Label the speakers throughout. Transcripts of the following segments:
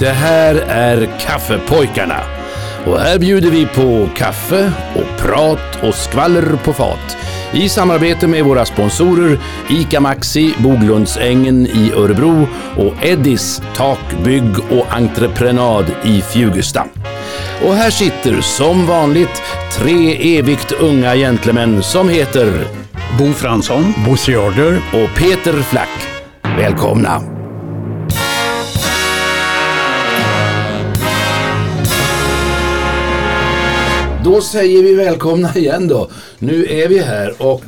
Speaker 1: Det här är Kaffepojkarna. Och här bjuder vi på kaffe och prat och skvaller på fat. I samarbete med våra sponsorer ICA Maxi, Boglundsängen i Örebro och Eddis Tak, bygg och entreprenad i Fjugesta. Och här sitter som vanligt 3 evigt unga gentlemän som heter
Speaker 2: Bo Fransson,
Speaker 3: Bosse Jarder
Speaker 1: och Peter Flack. Välkomna! Då säger vi välkomna igen då. Nu är vi här och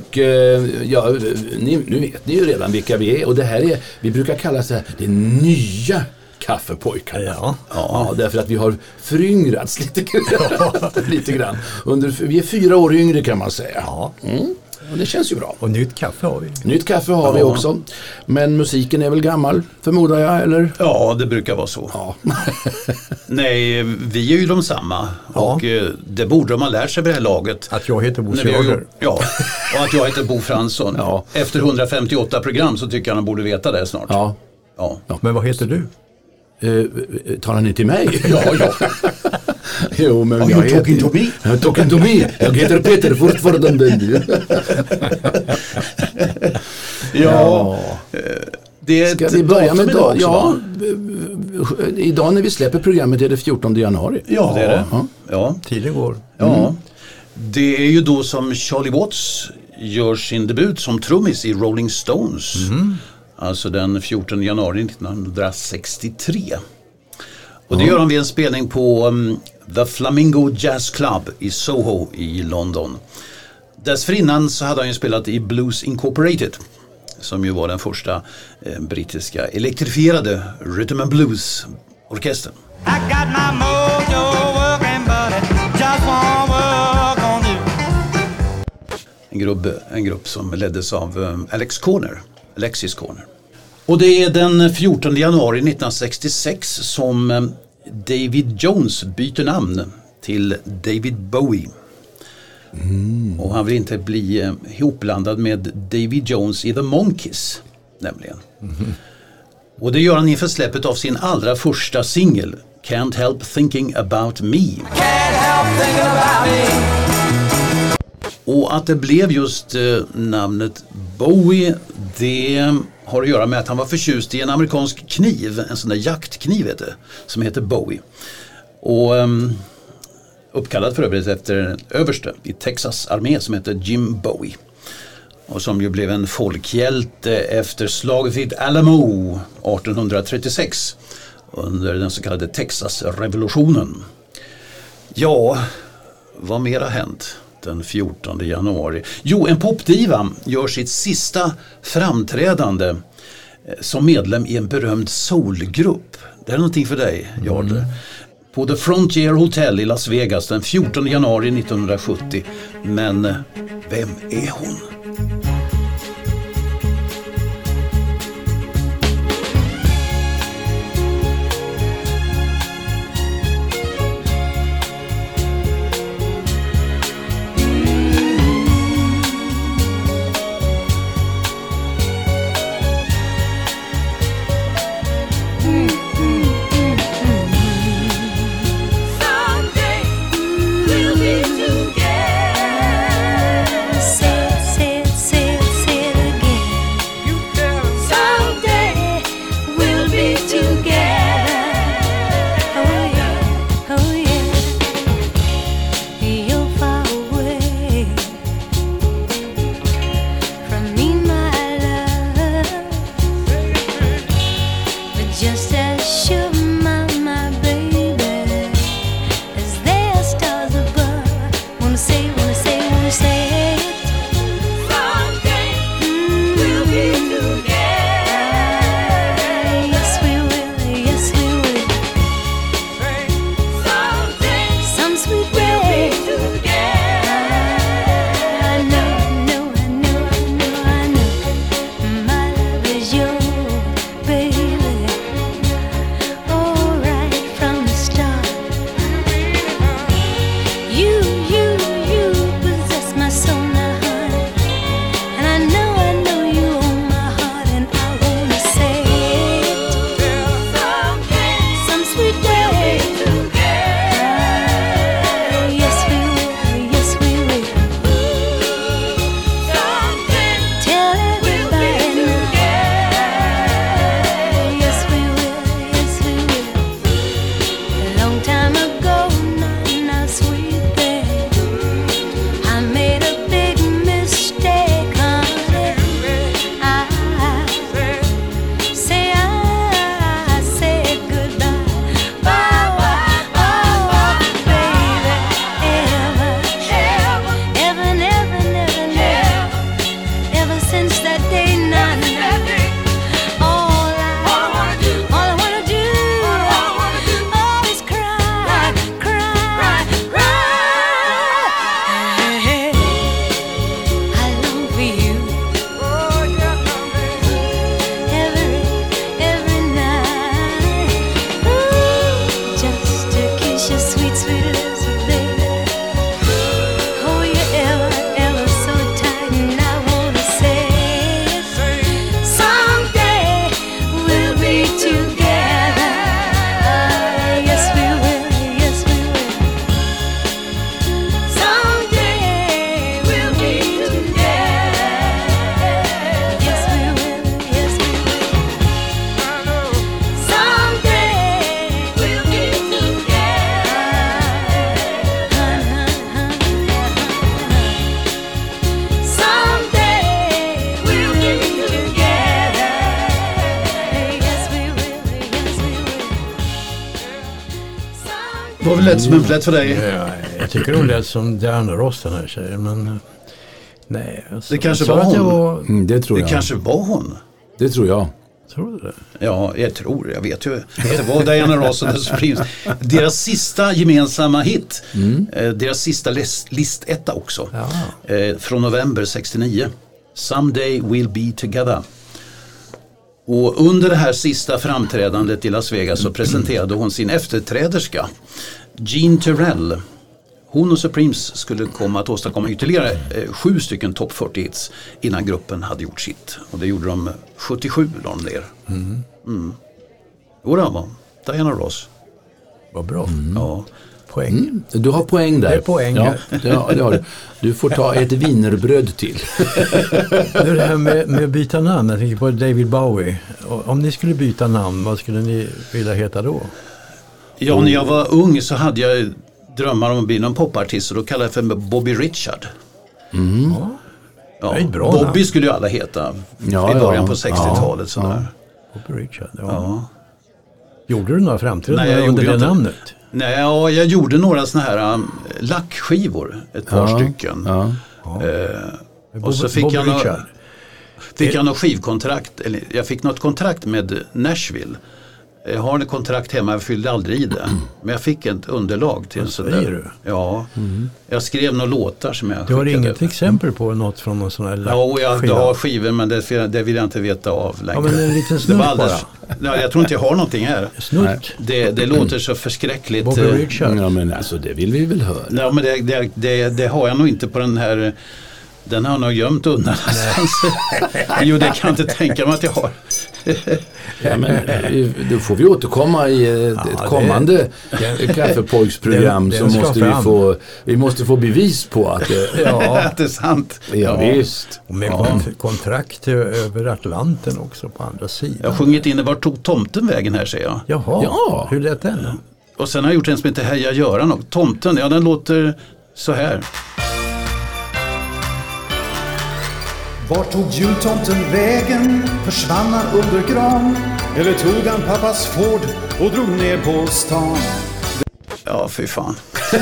Speaker 1: nu vet ni ju redan vilka vi är. Och det här är, vi brukar kalla det det nya Kaffepojkarna. Ja, därför att vi har föryngrats lite grann. Vi är 4 år yngre kan man säga. Ja. Och det känns ju bra.
Speaker 3: Och nytt kaffe har vi.
Speaker 1: Nytt kaffe har vi också. Men musiken är väl gammal, förmodar jag, eller?
Speaker 2: Ja, det brukar vara så.
Speaker 1: Ja.
Speaker 2: Nej, vi är ju de samma. Ja. Och det borde de ha lärt sig vid det här laget.
Speaker 3: Att jag heter Bosse Jarder.
Speaker 2: Ja, och att jag heter Bo Fransson.
Speaker 1: Ja.
Speaker 2: Efter 158 program så tycker jag de borde veta det snart.
Speaker 1: Ja.
Speaker 3: Men vad heter du?
Speaker 1: Talar ni till mig?
Speaker 2: Ja.
Speaker 1: Jo, men
Speaker 2: jag heter...
Speaker 1: Talking to me. Jag heter Peter fortfarande.
Speaker 2: Ja.
Speaker 1: Ska vi börja med idag? Ja, idag när vi släpper programmet är det 14 januari.
Speaker 2: Ja, det är det. Ja.
Speaker 3: Tiden går.
Speaker 2: Ja. Det är ju då som Charlie Watts gör sin debut som trummis i Rolling Stones. Alltså den 14 januari 1963. Och det gör han vid en spelning på The Flamingo Jazz Club i Soho i London. Dessförinnan så hade han ju spelat i Blues Incorporated, som ju var den första brittiska elektrifierade rhythm and blues orkestern. En grupp som leddes av Alexis Corner. Och det är den 14 januari 1966 som David Jones byter namn till David Bowie. Och han vill inte bli ihopblandad med David Jones i The Monkees, nämligen. Och det gör han inför släppet av sin allra första singel, Can't Help Thinking About Me. Can't help thinking about me. Och att det blev just namnet Bowie, det har att göra med att han var förtjust i en amerikansk kniv, en sån där jaktkniv som heter Bowie. Och uppkallad för övrigt efter en överste i Texas armé som heter Jim Bowie. Och som ju blev en folkhjälte efter slaget vid Alamo 1836 under den så kallade Texas-revolutionen. Ja, vad mer har hänt den 14 januari? Jo, en popdiva gör sitt sista framträdande som medlem i en berömd soulgrupp. Det är någonting för dig, Jarder. På The Frontier Hotel i Las Vegas den 14 januari 1970. Men vem är hon? var väl lätt som en plätt för dig.
Speaker 3: Ja, jag tycker hon lät som Diana Ross, den här tjejen, men nej.
Speaker 2: Det kanske var hon.
Speaker 1: Det tror jag.
Speaker 2: Det kanske var hon.
Speaker 1: Det tror jag.
Speaker 3: Tror du det?
Speaker 2: Ja, jag vet ju att det var Diana Ross och The Supremes. Deras sista gemensamma hit. Deras sista listetta också. Från november 69. Someday we'll be together. Och under det här sista framträdandet i Las Vegas så presenterade hon sin efterträderska Jean Terrell. Hon och Supremes skulle komma att åstadkomma ytterligare 7 stycken topp 40 hits innan gruppen hade gjort sitt. Och det gjorde de 77 la de ner. Jo, det var Diana Ross.
Speaker 3: Vad bra.
Speaker 2: Ja.
Speaker 3: Poäng.
Speaker 1: Du har poäng där.
Speaker 3: Det är poäng.
Speaker 1: Ja, det har du. Du får ta ett wienerbröd till.
Speaker 3: Det här med att byta namn, jag tänker på David Bowie. Om ni skulle byta namn, vad skulle ni vilja heta då?
Speaker 2: Ja, när jag var ung så hade jag drömmar om att bli någon popartist och då kallade jag för Bobby Richard. Ja,
Speaker 3: det är ett bra
Speaker 2: Bobby
Speaker 3: namn.
Speaker 2: skulle ju alla heta i början på 60-talet. Sådär.
Speaker 3: Bobby Richard, Gjorde du några framträdanden under det namnet?
Speaker 2: Nej, ja, jag gjorde några såna här lackskivor, ett par stycken. Och så fick jag något skivkontrakt, eller jag fick något kontrakt med Nashville. Jag har en kontrakt hemma, jag fyllde aldrig i det. Men jag fick ett underlag till
Speaker 3: sådär.
Speaker 2: Ja, jag skrev några låtar som jag
Speaker 3: Du har inget exempel på något från någon sån här
Speaker 2: jag har skivor, men det vill jag inte veta av längre.
Speaker 3: Ja, men en liten snutt bara.
Speaker 2: Ja, jag tror inte jag har någonting här.
Speaker 3: Snutt?
Speaker 2: Det låter så förskräckligt.
Speaker 3: Bobby Richard.
Speaker 1: Ja, men alltså det vill vi väl höra.
Speaker 2: Ja, men det har jag nog inte på den här. Den har jag nog gömt undan. Jo, det kan jag inte tänka mig att jag har.
Speaker 1: Ja, men då får vi återkomma i ett kommande kaffepojksprogram, så måste vi måste få bevis på att
Speaker 2: att det är sant.
Speaker 1: Ja, visst.
Speaker 3: Och med kontrakt över Atlanten också på andra sidan.
Speaker 2: Jag har sjungit in Vart tog tomten vägen här, säger jag.
Speaker 3: Jaha,
Speaker 1: ja.
Speaker 3: Hur lät den då?
Speaker 2: Och sen har jag gjort en som heter Heja Göran och tomten, ja, den låter så här.
Speaker 4: Vart tog jultomten vägen? Försvann han under gran? Eller tog han pappas Ford och drog ner på stan?
Speaker 2: Ja, fy fan.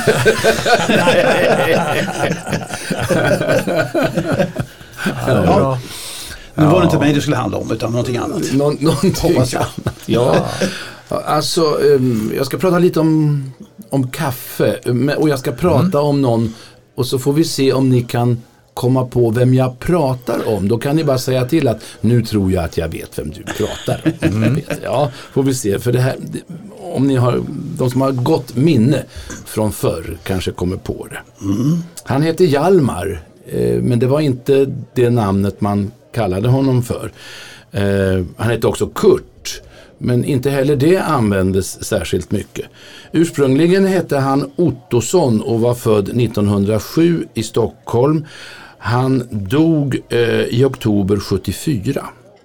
Speaker 3: Ja.
Speaker 2: Nu var det inte mig det skulle handla om, utan någonting annat.
Speaker 1: Någonting annat. Ja. Alltså, jag ska prata lite om kaffe, och jag ska prata om någon, och så får vi se om ni kan komma på vem jag pratar om. Då kan ni bara säga till att nu tror jag att jag vet vem du pratar om. Ja, får vi se. För det här, om ni har, de som har gott minne från förr kanske kommer på det. Han heter Hjalmar, men det var inte det namnet man kallade honom för. Han hette också Kurt, men inte heller det användes särskilt mycket. Ursprungligen hette han Ottosson och var född 1907 i Stockholm. Han dog i oktober 74.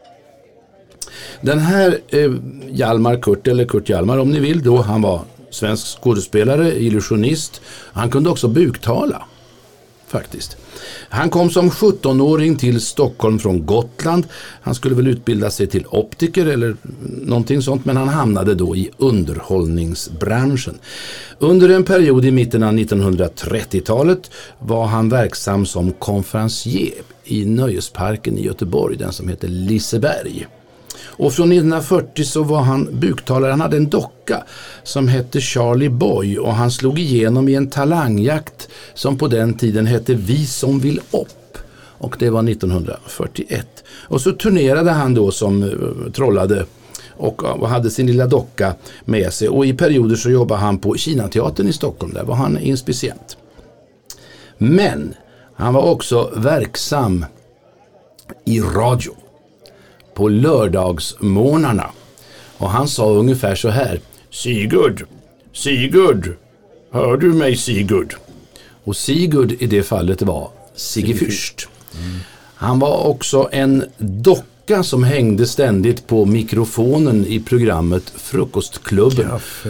Speaker 1: Den här Hjalmar Kurt, eller Kurt Hjalmar om ni vill då, han var svensk skådespelare, illusionist. Han kunde också buktala, faktiskt. Han kom som 17-åring till Stockholm från Gotland. Han skulle väl utbilda sig till optiker eller någonting sånt, men han hamnade då i underhållningsbranschen. Under en period i mitten av 1930-talet var han verksam som konferencier i Nöjesparken i Göteborg, den som heter Liseberg. Och från 1940 så var han buktalare. Han hade en docka som hette Charlie Boy, och han slog igenom i en talangjakt som på den tiden hette Vi som vill upp. Och det var 1941. Och så turnerade han då som trollade och hade sin lilla docka med sig. Och i perioder så jobbade han på Kinateatern i Stockholm. Där var han inspicient. Men han var också verksam i radio på lördagsmorgnarna. Och han sa ungefär så här: Sigurd, hör du mig Sigurd? Och Sigurd i det fallet var Sigge Fürst. Han var också en docka som hängde ständigt på mikrofonen i programmet Frukostklubben.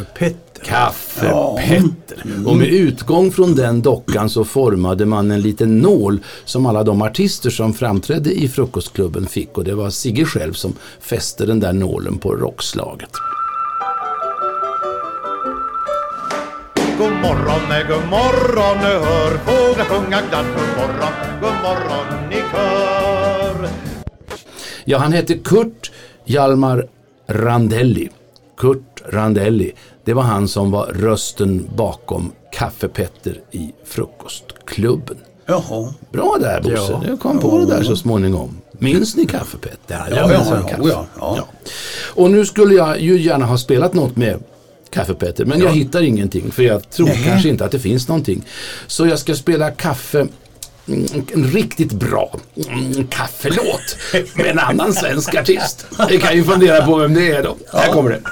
Speaker 1: Kaffepetter. Och med utgång från den dockan så formade man en liten nål som alla de artister som framträdde i Frukostklubben fick. Och det var Sigge själv som fäste den där nålen på rockslaget.
Speaker 4: God morgon, hör fåglar sjunga glatt. God morgon i kör.
Speaker 1: Ja, han hette Kurt Hjalmar Randelli. Kurt Randelli, det var han som var rösten bakom Kaffepetter i Frukostklubben.
Speaker 2: Jaha.
Speaker 1: Bra där, Bosse.
Speaker 3: Ja.
Speaker 1: Jag kom på det där så småningom. Minns ni Kaffepetter?
Speaker 2: Ja.
Speaker 1: Och nu skulle jag ju gärna ha spelat något med Kaffepetter, men jag hittar ingenting, för jag tror kanske inte att det finns någonting. Så jag ska spela en riktigt bra kaffelåt med en annan svensk artist. Vi kan ju fundera på vem det är då. Här kommer det.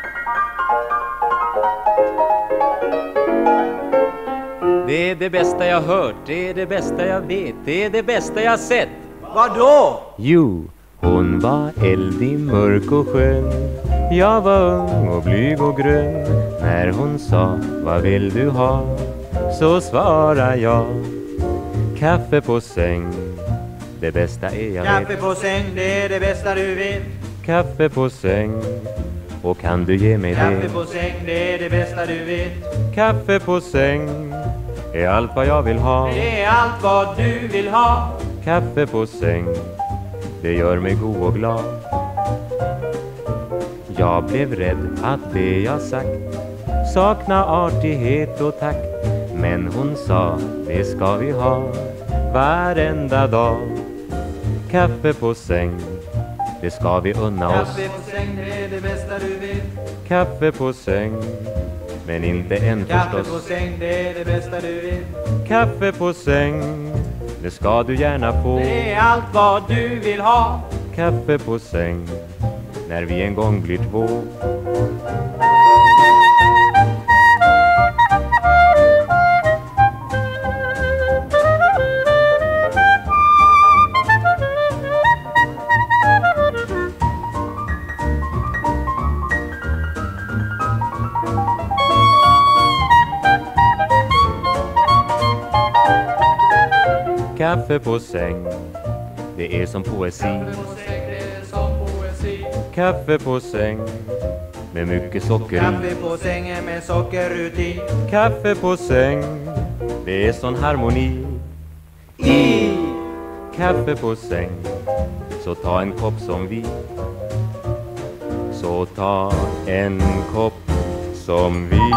Speaker 5: Det är det bästa jag hört, det är det bästa jag vet, det är det bästa jag sett. Vadå? Jo, hon var eldig, mörk och skön. Jag var ung och blyg och grön. När hon sa, vad vill du ha? Så svarade jag, kaffe på säng, det bästa är jag vet.
Speaker 6: Kaffe på säng, det är det bästa du vet.
Speaker 5: Kaffe på säng, och kan du ge mig det?
Speaker 6: Kaffe på säng, det är det bästa du vet.
Speaker 5: Kaffe på säng är allt vad jag vill ha.
Speaker 6: Det är allt vad du vill ha.
Speaker 5: Kaffe på säng, det gör mig god och glad. Jag blev rädd att det jag sagt sakna artighet och takt. Men hon sa, det ska vi ha varenda dag. Kaffe på säng, det ska vi unna oss.
Speaker 6: Kaffe på säng, det är det bästa du vet.
Speaker 5: Kaffe på säng, men inte en
Speaker 6: Kaffe
Speaker 5: förstås.
Speaker 6: på säng, det är det bästa du vet.
Speaker 5: Kaffe på säng, det ska du gärna få.
Speaker 6: Det är allt vad du vill ha.
Speaker 5: Kaffe på säng, när vi en gång blir två. Kaffe på säng, det är som poesi. Kaffe på säng, med mycket socker i.
Speaker 6: Kaffe på sängen med sockerrutin.
Speaker 5: Kaffe på säng, det är sån harmoni.
Speaker 6: I
Speaker 5: Kaffe på säng, så ta en kopp som vi. Så ta en kopp som vi.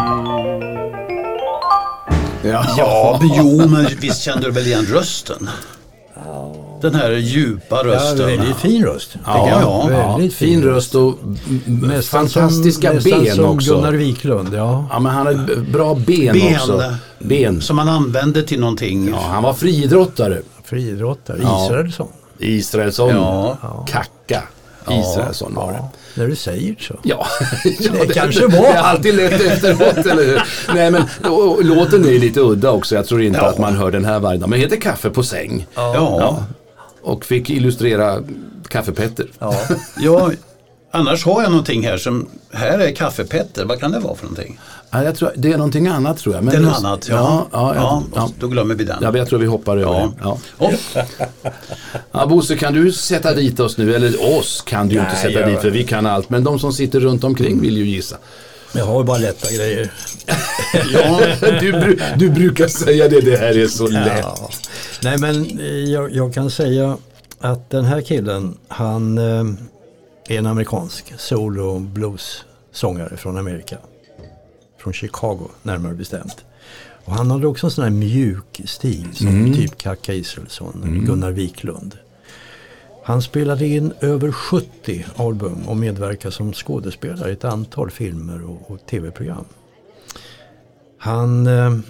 Speaker 2: Ja, jo, men visst kände du väl igen rösten? Den här djupa rösten.
Speaker 3: Väldigt fin röst.
Speaker 2: Ja,
Speaker 3: väldigt
Speaker 1: fin röst och fantastiska ben
Speaker 3: som
Speaker 1: också.
Speaker 3: Gunnar Wiklund,
Speaker 1: Ja, men han har bra ben också. Ben.
Speaker 2: Som han använde till någonting.
Speaker 1: Ja, han var friidrottare.
Speaker 3: Friidrottare,
Speaker 1: Ja.
Speaker 3: Israelsson.
Speaker 1: Ja. Kacka. Israelsson var det.
Speaker 3: När du säger så.
Speaker 1: Ja,
Speaker 3: Det kanske var.
Speaker 1: Det är alltid lätt efteråt, eller hur? Nej, men låten är lite udda också. Jag tror inte att man hör den här varje dag. Men heter Kaffe på säng.
Speaker 2: Ja.
Speaker 1: Och fick illustrera Kaffepetter.
Speaker 2: Ja, annars har jag någonting här som, här är Kaffepetter. Vad kan det vara för någonting?
Speaker 1: Ja, jag tror, det är någonting annat, tror jag. Men
Speaker 2: Det är något annat,
Speaker 1: ja.
Speaker 2: Då glömmer vi den.
Speaker 1: Ja, jag tror vi hoppar över det. Ja.
Speaker 2: Oh.
Speaker 1: Ja, Bosse, kan du sätta dit oss nu? Eller oss kan du ju inte sätta dit, för vi kan allt. Men de som sitter runt omkring vill ju gissa.
Speaker 3: Jag har bara lätta grejer.
Speaker 1: Ja, du brukar säga det här är så lätt.
Speaker 3: Ja. Nej, men jag kan säga att den här killen, han är en amerikansk soul- och blues-sångare från Amerika. Från Chicago, närmare bestämt. Och han hade också en sån här mjuk stil som typ Kacka Israelsson, Gunnar Wiklund. Han spelade in över 70 album och medverkade som skådespelare i ett antal filmer och tv-program. Han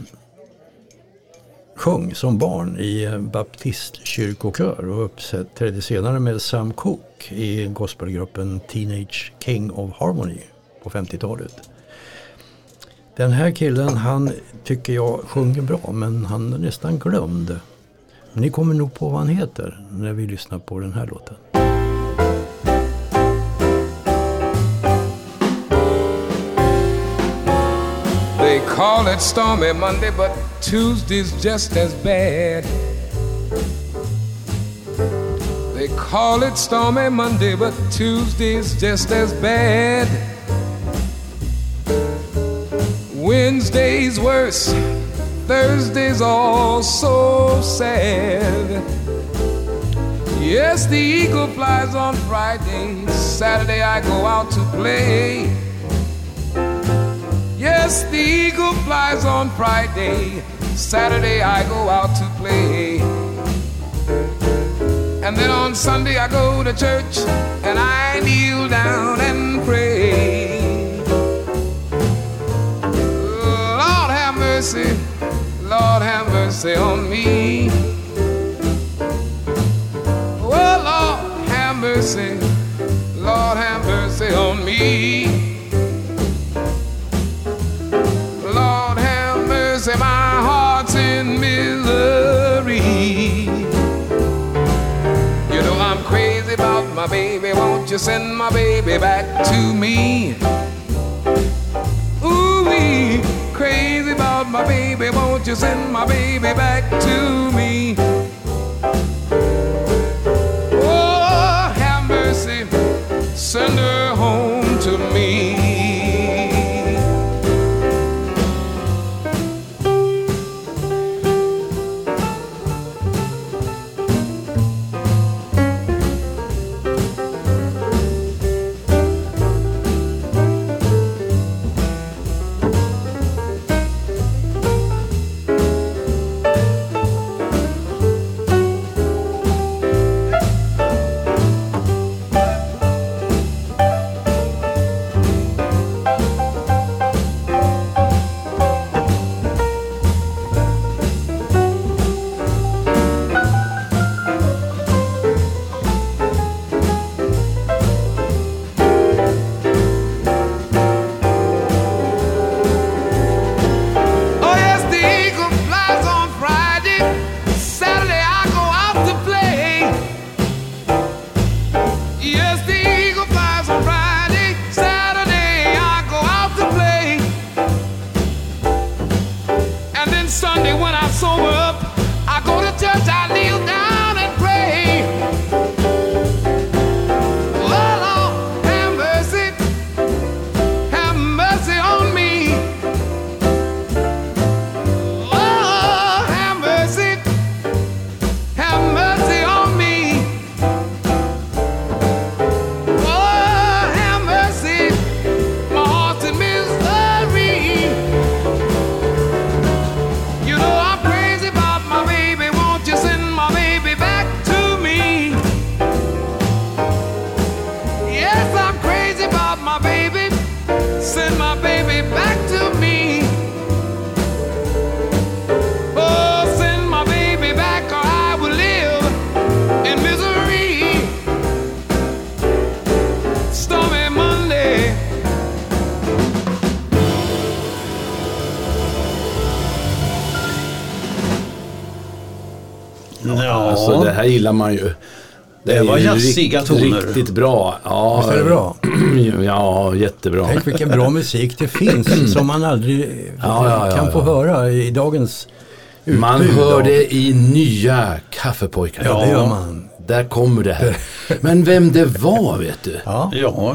Speaker 3: sjöng som barn i baptistkyrkokör och uppträdde senare med Sam Cooke i gospelgruppen Teenage King of Harmony på 50-talet. Den här killen, han tycker jag sjunger bra, men han är nästan glömd. Men ni kommer nog på vad han heter när vi lyssnar på den här låten.
Speaker 7: They call it stormy Monday, but Tuesday's just as bad. They call it stormy Monday, but Tuesday's just as bad. Wednesday's worse, Thursday's all so sad. Yes, the eagle flies on Friday, Saturday I go out to play. Yes, the eagle flies on Friday, Saturday I go out to play. And then on Sunday I go to church and I kneel down and pray. Lord have mercy, Lord have mercy on me. Oh Lord have mercy, Lord have mercy on me. Lord have mercy, my heart's in misery. You know I'm crazy about my baby, won't you send my baby back to me? Ooh-wee, crazy about my baby, won't you send my baby back to me? Oh, have mercy, send her home to me.
Speaker 1: Alltså det här gillar man ju.
Speaker 2: Det var jazziga toner.
Speaker 1: Riktigt bra. Ja,
Speaker 3: visst är det bra?
Speaker 1: Ja, jättebra.
Speaker 3: Tänk vilken bra musik det finns som man aldrig kan få höra i dagens utbud.
Speaker 1: Man hör det i nya Kaffepojkarna.
Speaker 3: Ja, det gör man.
Speaker 1: Där kommer det här. Men vem det var, vet du?
Speaker 3: Ja.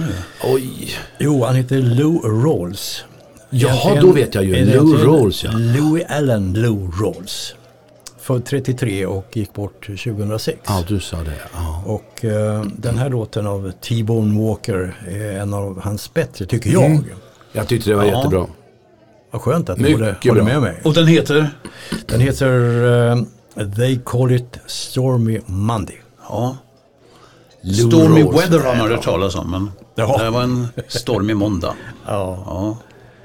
Speaker 1: Oj.
Speaker 3: Jo, han heter Lou Rawls.
Speaker 1: Jaha, då vet jag ju. Lou Rawls, ja.
Speaker 3: Louis Allen Lou Rawls. Född 33 och gick bort 2006.
Speaker 1: Ja, du sa det. Ja.
Speaker 3: Och den här låten av T-Bone Walker är en av hans bättre, tycker jag.
Speaker 1: Jag tyckte det var jättebra.
Speaker 3: Vad skönt att du håller med mig.
Speaker 2: Och den heter?
Speaker 3: Den heter They Call It Stormy Monday.
Speaker 2: Ja. Stormy Weather har man hört talas om, men det var en stormig måndag.
Speaker 3: Ja.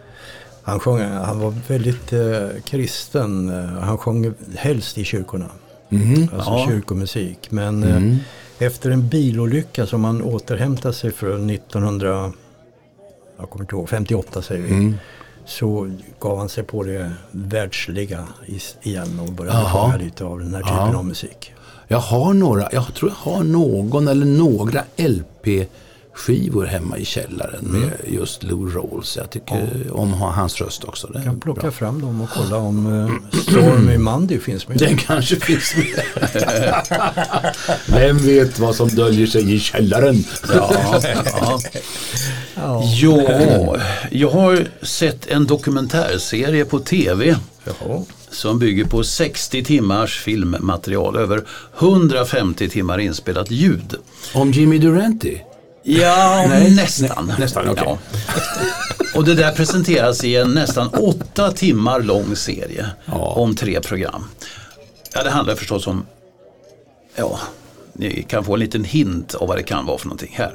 Speaker 3: Han var väldigt kristen. Han sjöng helst i kyrkorna. Alltså kyrkomusik. Men efter en bilolycka som han återhämtade sig från 1958 säger vi. Så gav han sig på det världsliga igen och började höra lite av den här typen av musik.
Speaker 1: Jag tror jag har någon eller några LP-skivor hemma i källaren med just Lou Rawls. Jag tycker om hans röst också.
Speaker 3: Jag kan plocka fram dem och kolla om Stormy Monday finns med.
Speaker 1: Den kanske finns med. Vem vet vad som döljer sig i källaren?
Speaker 2: Ja, jag har sett en dokumentärserie på tv som bygger på 60 timmars filmmaterial, över 150 timmar inspelat ljud.
Speaker 1: Om Jimmy Durante?
Speaker 2: Ja, nästan.
Speaker 1: Nästan, okej.
Speaker 2: Ja. Och det där presenteras i en nästan 8 timmar lång serie om 3 program. Ja, det handlar förstås om, ni kan få en liten hint av vad det kan vara för någonting här.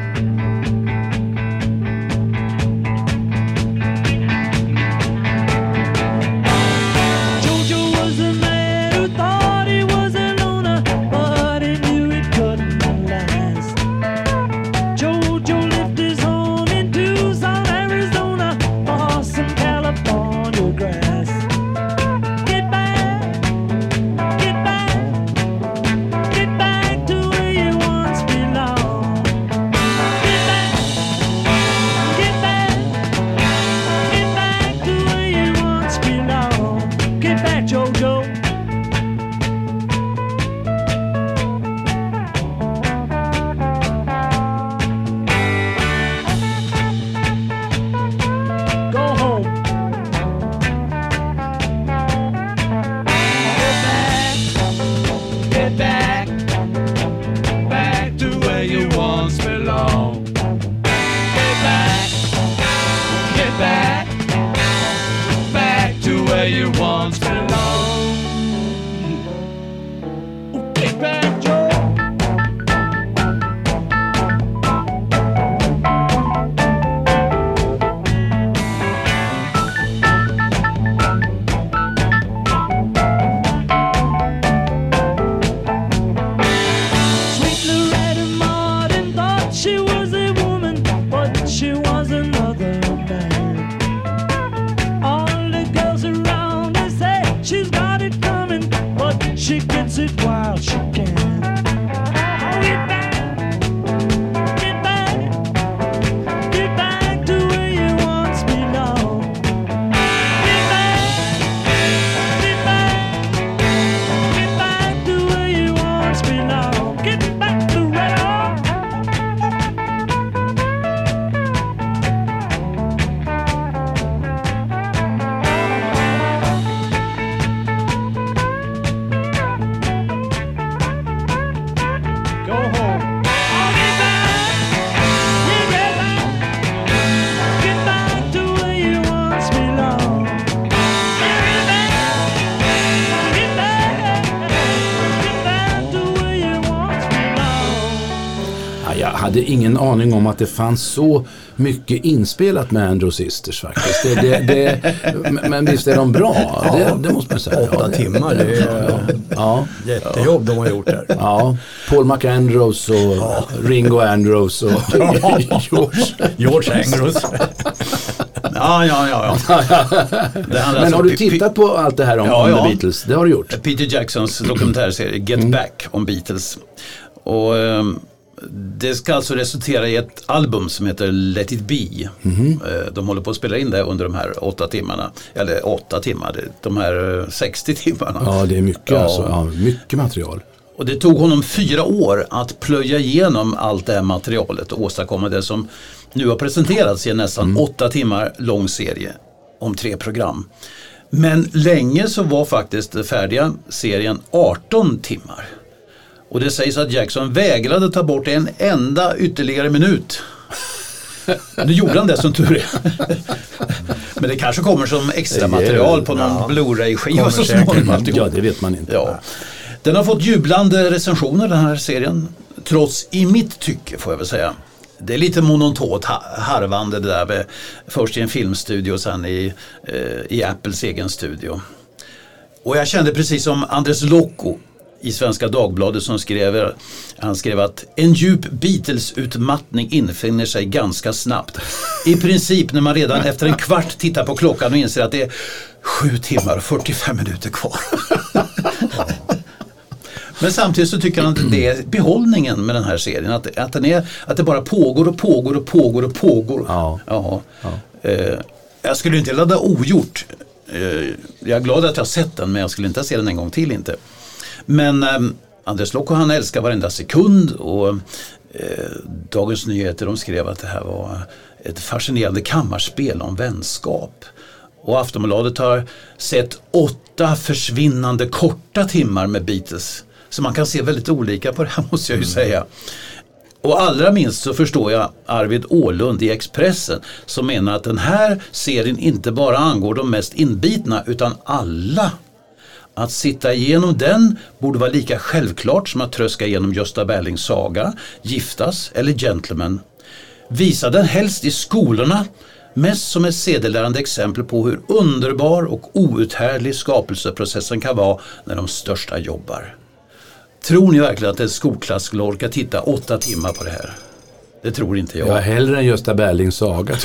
Speaker 1: Jag hade ingen aning om att det fanns så mycket inspelat med Andrew Sisters faktiskt. Men visst är de bra? Det måste man säga.
Speaker 3: 8 timmar, det är jättejobb de har gjort där.
Speaker 1: Ja, Paul McAndrews och Ringo Andrews och
Speaker 3: George Andrews.
Speaker 2: Ja.
Speaker 1: Men har du tittat på allt det här om The Beatles? Det har du gjort.
Speaker 2: Peter Jacksons dokumentärserie Get Back om Beatles. Och det ska alltså resultera i ett album som heter Let It Be. De håller på att spela in det under de här 8 timmarna. Eller 8 timmar, de här 60 timmarna.
Speaker 1: Ja, det är mycket alltså. Ja, mycket material.
Speaker 2: Och det tog honom 4 år att plöja igenom allt det här materialet och åstadkomma det som nu har presenterats i en nästan 8 timmar lång serie om 3 program. Men länge så var faktiskt den färdiga serien 18 timmar. Och det sägs att Jackson vägrade ta bort en enda ytterligare minut. Nu gjorde han det som tur är. Men det kanske kommer som extra material på någon Blu-ray-skiva så småningom.
Speaker 1: Ja, det vet man inte.
Speaker 2: Ja. Den har fått jublande recensioner, den här serien. Trots i mitt tycke, får jag väl säga. Det är lite monotont harvande det där med, först i en filmstudio och sen i Apples egen studio. Och jag kände precis som Andres Locco i Svenska Dagbladet som han skrev att en djup Beatles-utmattning infinner sig ganska snabbt. I princip när man redan efter en kvart tittar på klockan och inser att det är 7 timmar och 45 minuter kvar. Men samtidigt så tycker han att det är behållningen med den här serien. Att det bara pågår och pågår och pågår och pågår. Ja. Jag skulle inte ladda ogjort. Jag är glad att jag har sett den, men jag skulle inte se den en gång till inte. Men Andres Locco, han älskar varenda sekund och Dagens Nyheter, de skrev att det här var ett fascinerande kammarspel om vänskap. Och Aftonbladet har sett 8 försvinnande korta timmar med Beatles. Så man kan se väldigt olika på det här, måste jag ju säga. Och allra minst så förstår jag Arvid Åhlund i Expressen som menar att den här serien inte bara angår de mest inbitna utan alla. Att sitta igenom den borde vara lika självklart som att tröska igenom Gösta Berlings saga, Giftas eller Gentlemen. Visa den helst i skolorna, mest som ett sedelärande exempel på hur underbar och outhärdlig skapelseprocessen kan vara när de största jobbar. Tror ni verkligen att en skolklass skulle orka titta 8 timmar på det här? Det tror inte jag.
Speaker 1: Ja, hellre än Gösta Berlings saga.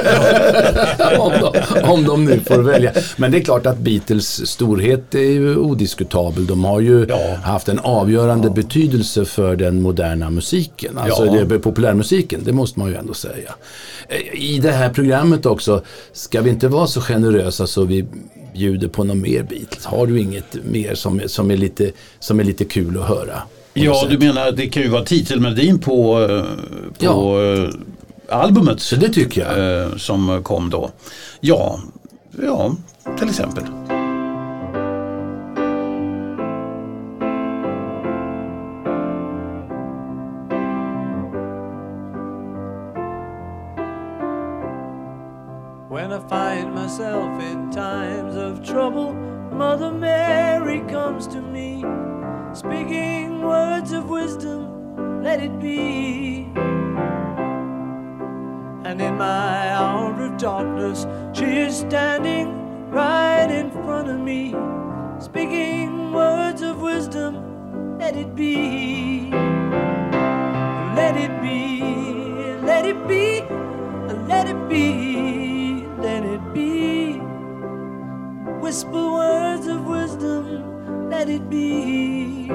Speaker 1: om de nu får välja. Men det är klart att Beatles storhet är ju odiskutabel. De har ju haft en avgörande betydelse för den moderna musiken. Alltså det populärmusiken, det måste man ju ändå säga. I det här programmet också, ska vi inte vara så generösa så vi bjuder på något mer Beatles? Har du inget mer som är lite kul att höra?
Speaker 2: Ja, du menar det kan ju vara titelmelodin på albumet.
Speaker 1: Så det tycker jag.
Speaker 2: Som kom då. Ja, till exempel.
Speaker 6: When I find myself in times of trouble, Mother Mary comes to me, speaking words of wisdom, let it be. And in my hour of darkness, she is standing right in front of me, speaking words of wisdom, let it be. Let it be, let it be, let it be, let it be. Whisper words of wisdom, let it be.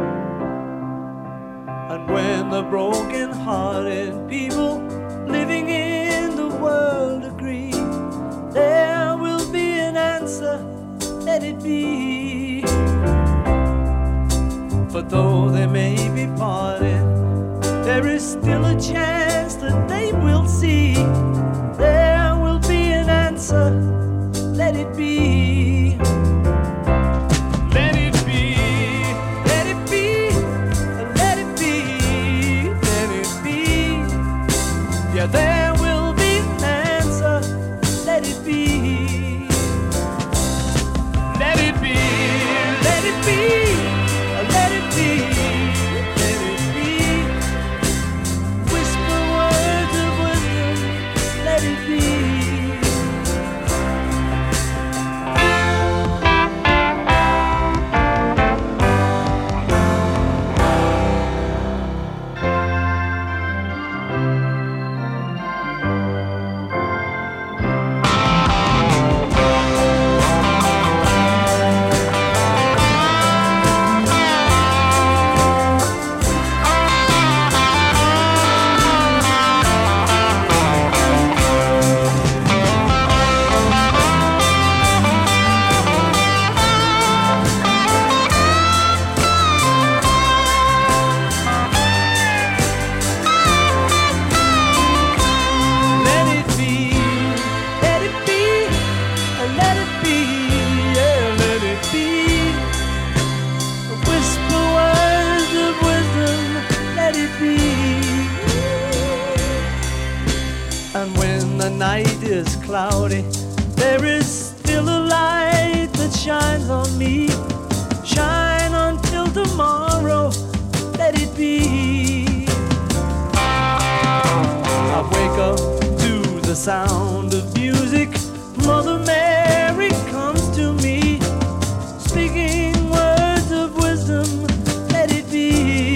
Speaker 6: And when the broken-hearted people living in the world agree, there will be an answer, let it be. For though they may be parted, there is still a chance that they will see. There will be an answer, let it be. Let it be, let it be, let it be, let it be. Yeah, there will be an answer, let it be. Let it be, let it be, let it be, let it be. Whisper words of wisdom, let it be. And when the night is cloudy, there is still a light that shines on me. Shine until tomorrow, let it be. I wake up to the sound of music. Mother Mary comes to me, speaking words of wisdom, let it be.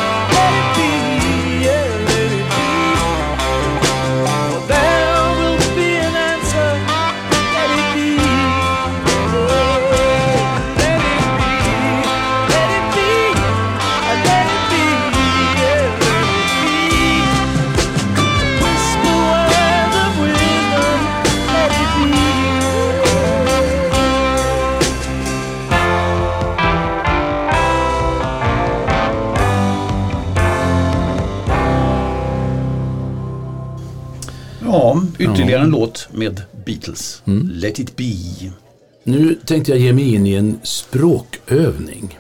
Speaker 6: There will
Speaker 2: Ytterligare en låt med Beatles. Let it be.
Speaker 1: Nu tänkte jag ge mig in i en språkövning.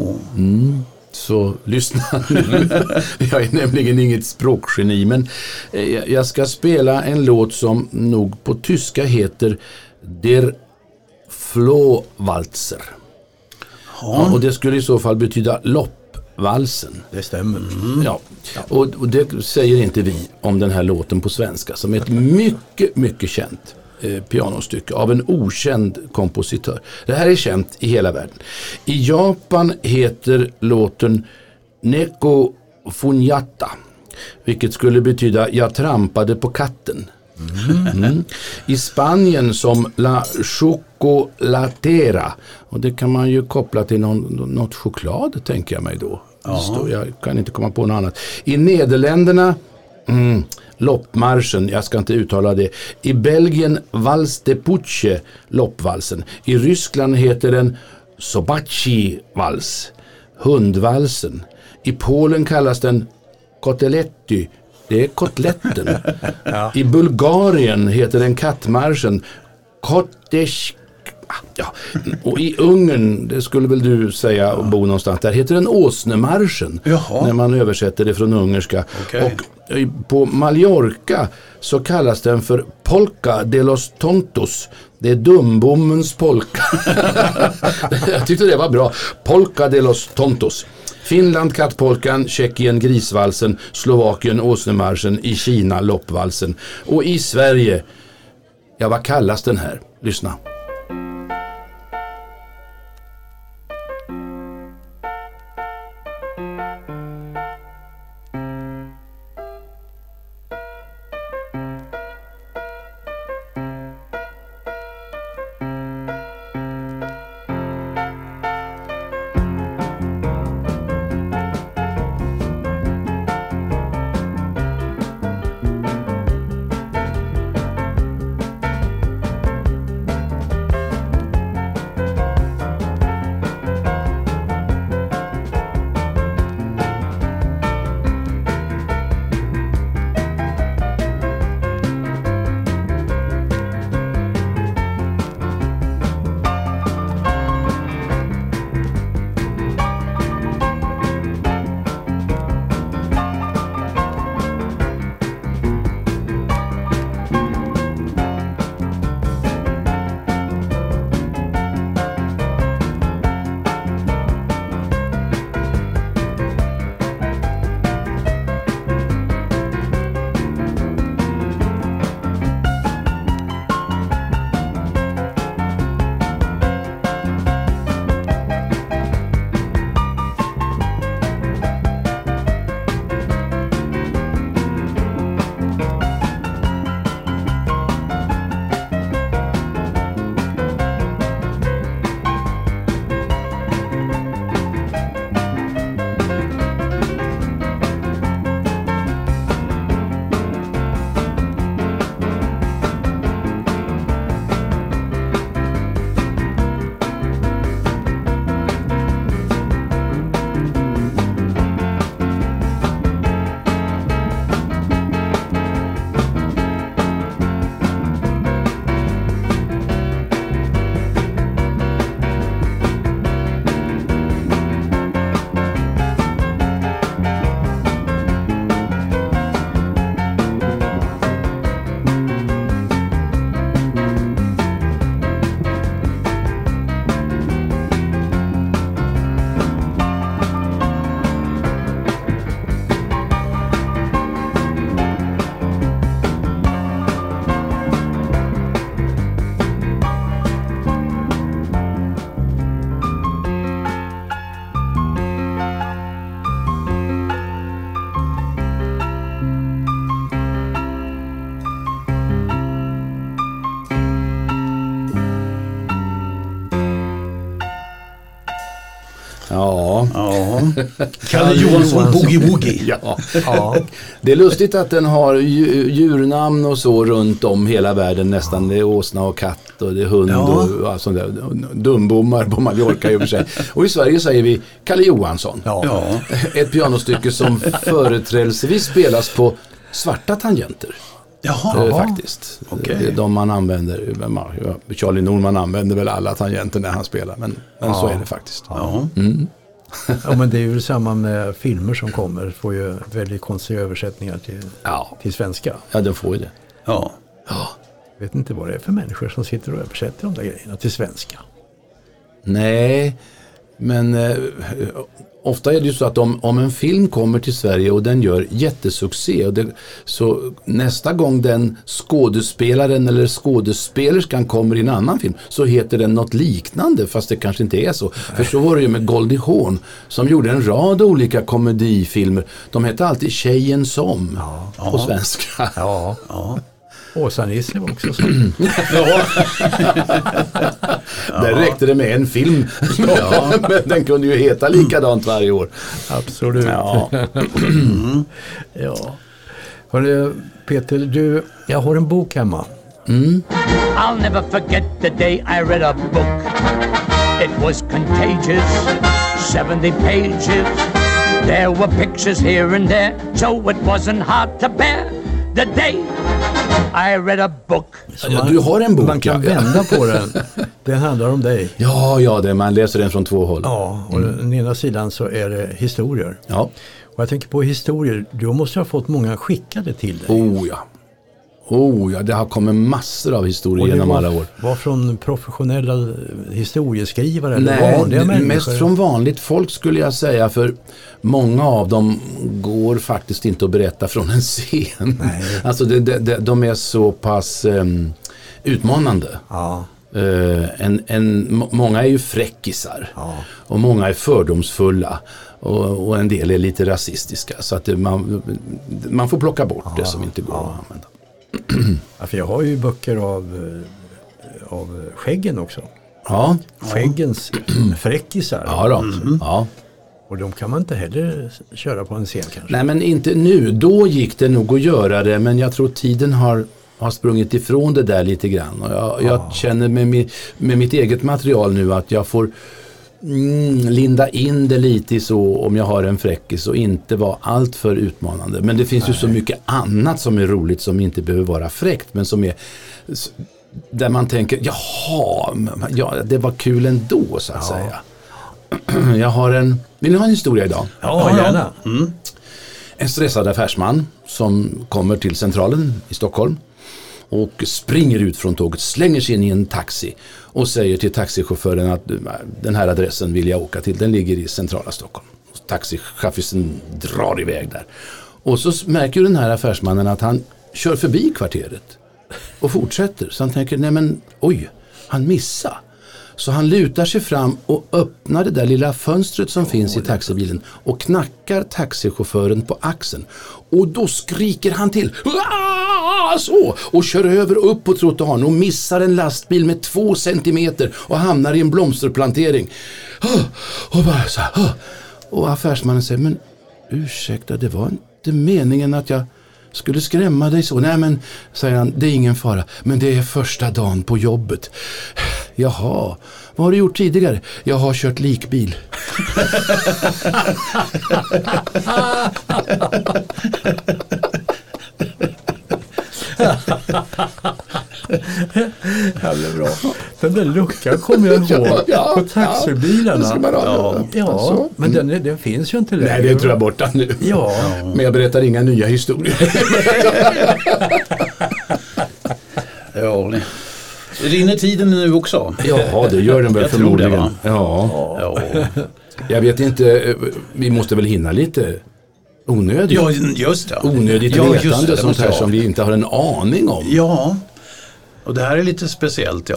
Speaker 1: Så lyssna nu. Jag är nämligen inget språkgeni, men jag ska spela en låt som nog på tyska heter Der Flohwalzer. Ja, och det skulle i så fall betyda loppvalsen.
Speaker 3: Det stämmer.
Speaker 1: Ja. Och det säger inte vi om den här låten på svenska, som är ett mycket, mycket känt pianostycke av en okänd kompositör. Det här är känt i hela världen. I Japan heter låten Neko Funyata, vilket skulle betyda jag trampade på katten. I Spanien som La Chocolatera, och det kan man ju koppla till något choklad, tänker jag mig då. Jag kan inte komma på något annat. I Nederländerna loppmarschen, jag ska inte uttala det. I Belgien Vals de Puche, loppvalsen. I Ryssland heter den Sobachi-vals, hundvalsen. I Polen kallas den Koteletti, det är kotletten. I Bulgarien heter den kattmarschen Kotesh. Ja. Och i Ungern, det skulle väl du säga och bo någonstans, där heter den åsnemarschen. När man översätter det från ungerska. Och på Mallorca så kallas den för Polka de los Tontos. Det är dumbommens polka. Jag tyckte det var bra. Polka de los Tontos. Finland kattpolkan, Tjeckien grisvalsen, Slovakien åsnemarschen, i Kina loppvalsen. Och i Sverige, ja, vad kallas den här? Lyssna.
Speaker 2: Kalle Johansson Boogie Woogie.
Speaker 1: Ja. Det är lustigt att den har djurnamn och så runt om hela världen nästan. Det är åsna och katt och det är hund och sånt där. Dumbommar på Mallorca i och för sig. Och i Sverige säger vi Kalle Johansson. Ja. Ett pianostycke som företrädesvis spelas på svarta tangenter. Faktiskt. Det är de man använder. Charlie Norman använder väl alla tangenter när han spelar, men så är det faktiskt.
Speaker 3: Ja. Men det är ju samma med filmer som kommer, får ju väldigt konstiga översättningar till svenska.
Speaker 1: Ja, den får ju det.
Speaker 2: Ja.
Speaker 3: Jag vet inte vad det är för människor som sitter och översätter de där grejerna till svenska.
Speaker 1: Nej, men ofta är det ju så att om en film kommer till Sverige och den gör jättesuccé, så nästa gång den skådespelaren eller skådespelerskan kommer i en annan film så heter den något liknande, fast det kanske inte är så. För så var det ju med Goldie Hawn som gjorde en rad olika komedifilmer. De hette alltid Tjejen som på svenska.
Speaker 3: Ja. Åsa-Nisse var också så.
Speaker 1: Där räckte det med en film. Men den kunde ju heta likadant varje år.
Speaker 3: Absolut. Ja. Hörru, Peter, jag har en bok hemma.
Speaker 8: I'll never forget the day I read a book. It was contagious, 70 pages. There were pictures here and there, so it wasn't hard to bear. The day I read a book.
Speaker 1: Du har en bok.
Speaker 3: Man kan vända på den. Den handlar om dig.
Speaker 1: Ja, man läser den från två håll.
Speaker 3: Ja, och den ena sidan så är det historier.
Speaker 1: Ja.
Speaker 3: Och jag tänker på historier, du måste ha fått många skickade till dig.
Speaker 1: Oh ja, det har kommit massor av historier genom alla år.
Speaker 3: Var från professionella historieskrivare eller vanliga människor?
Speaker 1: Mest från vanligt folk skulle jag säga, för många av dem går faktiskt inte att berätta från en scen. Nej. Alltså de är så pass utmanande.
Speaker 3: Ja.
Speaker 1: Många är ju fräckisar och många är fördomsfulla och en del är lite rasistiska, så att man får plocka bort det som inte går att använda.
Speaker 3: Ja, för jag har ju böcker av skäggen också.
Speaker 1: Ja.
Speaker 3: Skäggens fräckisar.
Speaker 1: Ja då. Ja.
Speaker 3: Och de kan man inte heller köra på en scen kanske.
Speaker 1: Nej, men inte nu. Då gick det nog att göra det, men jag tror tiden har sprungit ifrån det där lite grann. Och jag känner med mitt eget material nu att jag får linda in det lite så om jag har en fräckis och inte vara allt för utmanande. Men det finns ju så mycket annat som är roligt som inte behöver vara fräckt, men som är där man tänker, det var kul ändå, så att säga. Jag har vill ni ha en historia idag?
Speaker 3: Ja, gärna.
Speaker 1: En stressad affärsman som kommer till centralen i Stockholm och springer ut från tåget, slänger sig in i en taxi och säger till taxichauffören att den här adressen vill jag åka till, den ligger i centrala Stockholm. Taxichauffören drar iväg där. Och så märker den här affärsmannen att han kör förbi kvarteret och fortsätter. Så han tänker, nej men oj, han missade. Så han lutar sig fram och öppnar det där lilla fönstret som finns i taxibilen och knackar taxichauffören på axeln. Och då skriker han till så, och kör över upp på trottoaren och missar en lastbil med 2 centimeter och hamnar i en blomsterplantering. Och bara så här. Och affärsmannen säger, men ursäkta, det var inte meningen att jag skulle skrämma dig så. Nej men, säger han, det är ingen fara. Men det är första dagen på jobbet. Jaha, vad har du gjort tidigare? Jag har kört likbil.
Speaker 3: Jävla bra. Den där luckan kommer jag ihåg på taxibilarna. Ja, men den finns ju inte längre.
Speaker 1: Nej, det tror jag borta nu.
Speaker 3: Ja.
Speaker 1: Men jag berättar inga nya historier.
Speaker 2: Rinner tiden nu också?
Speaker 1: Ja, det gör den väl förmodligen.
Speaker 2: Det,
Speaker 1: ja. Jag vet inte, vi måste väl hinna lite onödigt.
Speaker 2: Ja, just det.
Speaker 1: Onödigt vetande, sånt här som vi inte har en aning om.
Speaker 2: Ja, och det här är lite speciellt,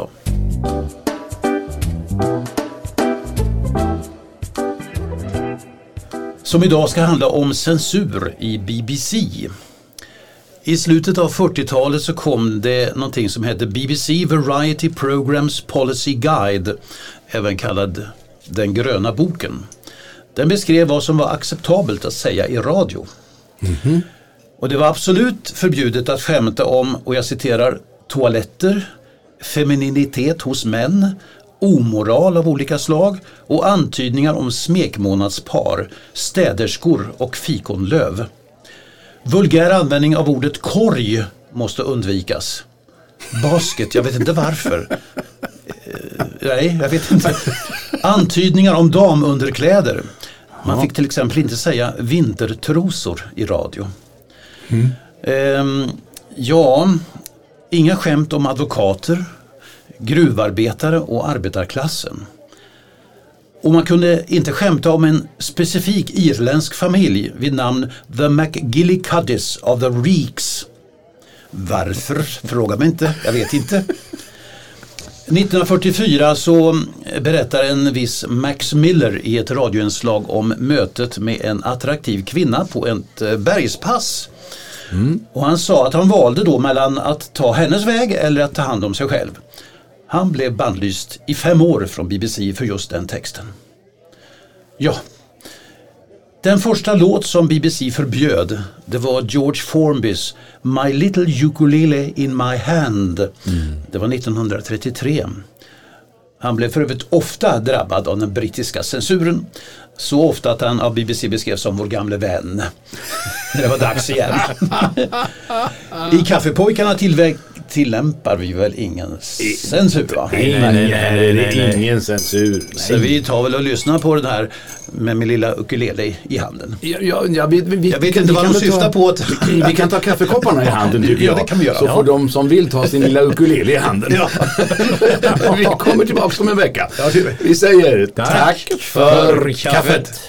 Speaker 2: Som idag ska handla om censur i BBC. I slutet av 40-talet så kom det någonting som hette BBC Variety Programs Policy Guide, även kallad Den gröna boken. Den beskrev vad som var acceptabelt att säga i radio. Mm-hmm. Och det var absolut förbjudet att skämta om, och jag citerar, toaletter, femininitet hos män, omoral av olika slag och antydningar om smekmånadspar, städerskor och fikonlöv. Vulgär användning av ordet korg måste undvikas. Basket, jag vet inte varför. Nej, jag vet inte. Antydningar om damunderkläder. Man fick till exempel inte säga vintertrosor i radio. Inga skämt om advokater, gruvarbetare och arbetarklassen. Och man kunde inte skämta om en specifik irländsk familj vid namn The McGillicuddies of the Reeks. Varför? Fråga mig inte, jag vet inte. 1944 så berättar en viss Max Miller i ett radioinslag om mötet med en attraktiv kvinna på ett bergspass. Och han sa att han valde då mellan att ta hennes väg eller att ta hand om sig själv. Han blev bannlyst i 5 år från BBC för just den texten. Ja, den första låt som BBC förbjöd, det var George Formby's My Little Ukulele in My Hand. Det var 1933. Han blev för övrigt ofta drabbad av den brittiska censuren. Så ofta att han av BBC beskrevs som vår gamle vän. Det var dags igen. I Kaffepojkarna tillämpar vi väl ingen censur, va?
Speaker 1: Nej, det är ingen censur.
Speaker 2: Så vi tar väl och lyssnar på den här med min lilla ukulele i handen.
Speaker 1: Jag vet inte vad de syftar på. Vi kan ta kaffekopparna i handen, tycker jag.
Speaker 2: Ja, det kan vi göra.
Speaker 1: Så får de som vill ta sin lilla ukulele i handen. Ja. Vi kommer tillbaka om en vecka. Vi säger tack för kaffet.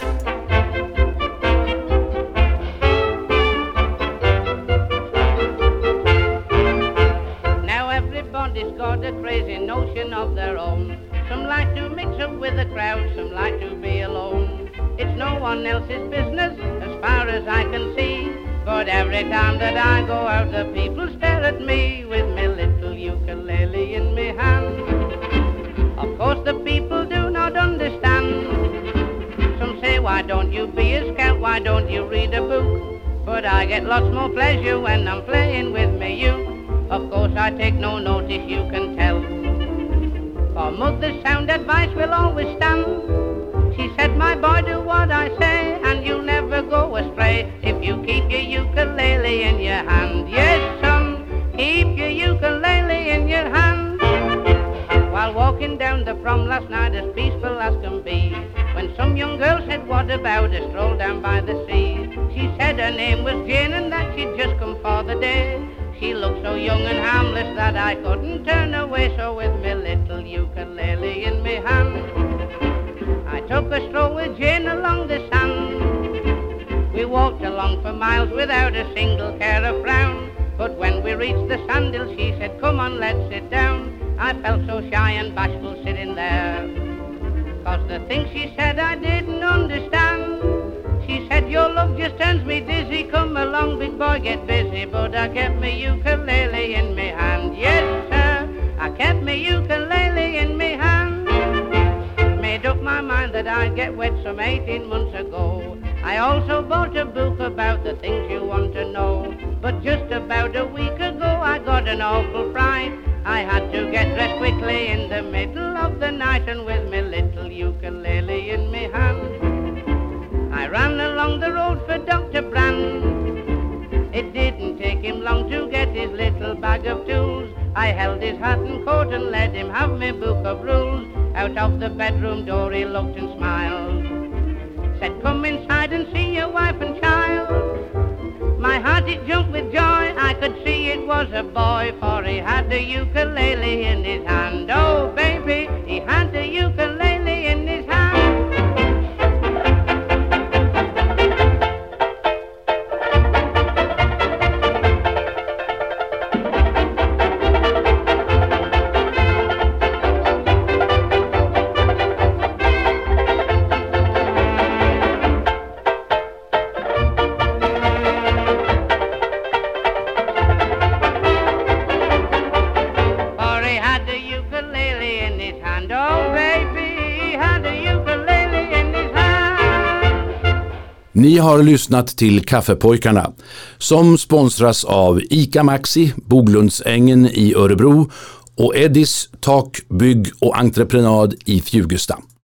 Speaker 9: Got a crazy notion of their own. Some like to mix up with the crowd, some like to be alone. It's no one else's business as far as I can see. But every time that I go out, the people stare at me with my little ukulele in my hand. Of course the people do not understand. Some say, why don't you be a scout, why don't you read a book? But I get lots more pleasure when I'm playing with my uke. Of course I take no notice, you can tell. For mother's sound advice will always stand. She said, my boy, do what I say, and you'll never go astray if you keep your ukulele in your hand. Yes, son, keep your ukulele in your hand. While walking down the prom last night, as peaceful as can be, when some young girl said, what about a stroll down by the sea? She said her name was Jane and that she'd just come for the day. She looked so young and harmless that I couldn't turn away. So with me little ukulele in me hand, I took a stroll with Jane along the sand. We walked along for miles without a single care or frown. But when we reached the sandhill, she said, come on, let's sit down. I felt so shy and bashful sitting there, 'cause the things she said I didn't understand. She said, your love just turns me dizzy. Come along, big boy, get busy. But I kept my ukulele in my hand. Yes, sir, I kept my ukulele in my hand. Made up my mind that I'd get wet some 18 months ago. I also bought a book about the things you want to know. But just about a week ago I got an awful fright. I had to get dressed quickly in the middle of the night, and with my little ukulele in my hand, I ran along the road for Dr. Brand. It didn't take him long to get his little bag of tools. I held his hat and coat and let him have my book of rules. Out of the bedroom door he looked and smiled, said, come inside and see your wife and child. My heart it jumped with joy, I could see it was a boy, for he had the ukulele in his hand. Oh baby, he had the ukulele in his hand.
Speaker 1: Ni har lyssnat till Kaffepojkarna som sponsras av ICA Maxi, Boglundsängen i Örebro och Eddis Tak, bygg och entreprenad i Fjugesta.